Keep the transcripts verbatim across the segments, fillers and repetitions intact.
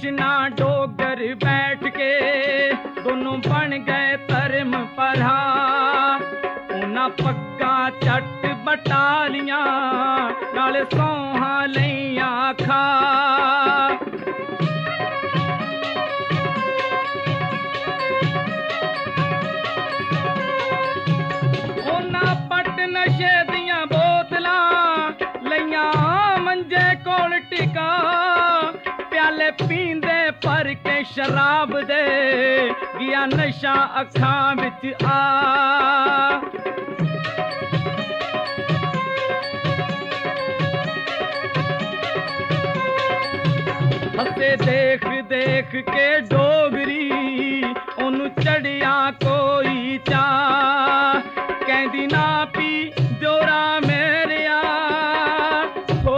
कृष्णा डोगर बैठ के दोनों बन गए धर्म परा उन्हां पग्गा चट बटालियां नाल सौहां लईयां खा उन्हां पट नशे दियां बोतलां लईयां मंजे कोल टिका प्याले पींदे भर के शराब दे गया नशा अखां विच आ हसे देख देख के डोगरी ओनू चढ़िया कोई चा कहदी ना पी जोरा मेरिया हो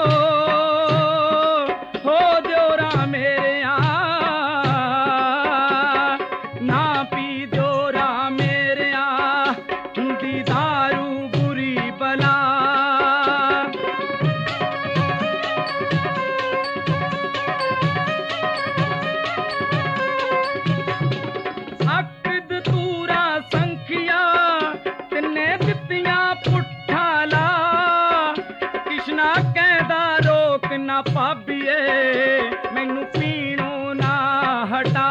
हो जोरा मेरिया ना पी जोरा मेरिया हुंदी दारू बुरी बला अकद तूरा संखिया तिन्ने दित्तियां पुट्ठा ला कृष्णा कहदा रोक ना भाबिए मैनू पीणो ना हटा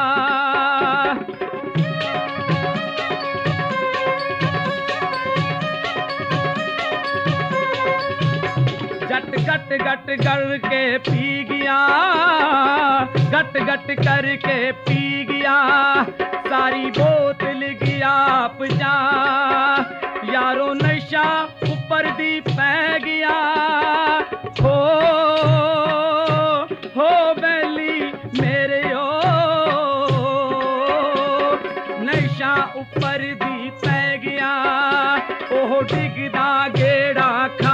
जट गट गट करके पी गया गट गट करके पी गया सारी बोतल गया पजा यारो नशा ऊपर दी पै गया हो हो बैली मेरे ओ नशा ऊपर दी पै गया ओह डिगदा गेड़ा खा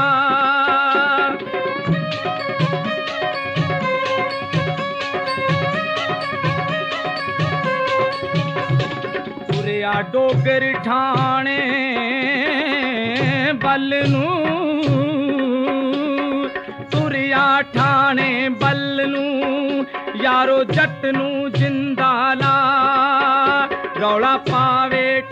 तुरिया डोगर ठाणे बल नूं तुरिया ठाणे बल नूं यारो जट नूं जिंदा ला रौला पावे